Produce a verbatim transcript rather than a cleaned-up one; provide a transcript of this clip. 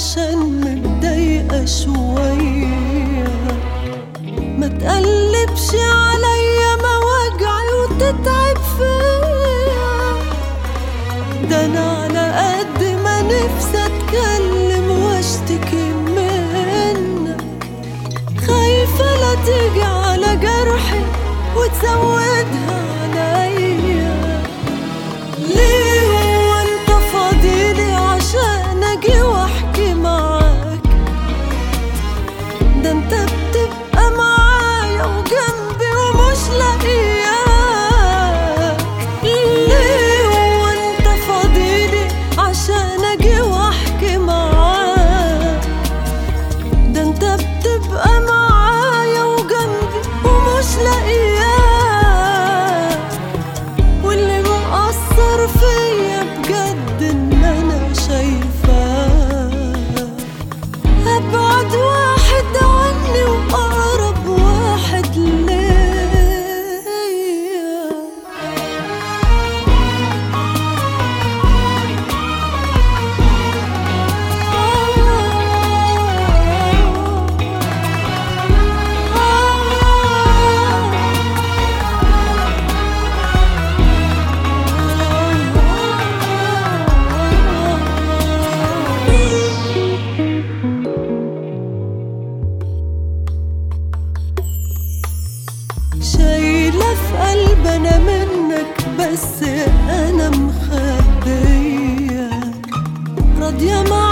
عشان متضايقة شوية. ما تقلبش عليا مواجعي وتتعب فيا، ده انا على قد ما نفسي اتكلم واشتكي منك، خايفة لا تيجي على جرحي وتزودها عليا. ليه هو انت فاضيلي عشان اجي واحكي معاك؟ ده انت بتبقى معايا وجنبي ومش لاقياك. ليه هو انت فاضيلي عشان اجي واحكي معاك؟ ده انت بتبقى معايا وجنبي ومش لاقياك. واللي مأثر فيا بجد ان انا شايفاك ابعد واحد عني واقرب واحد ليا. شايلة في قلب أنا منك بس أنا مخبية، راضية مع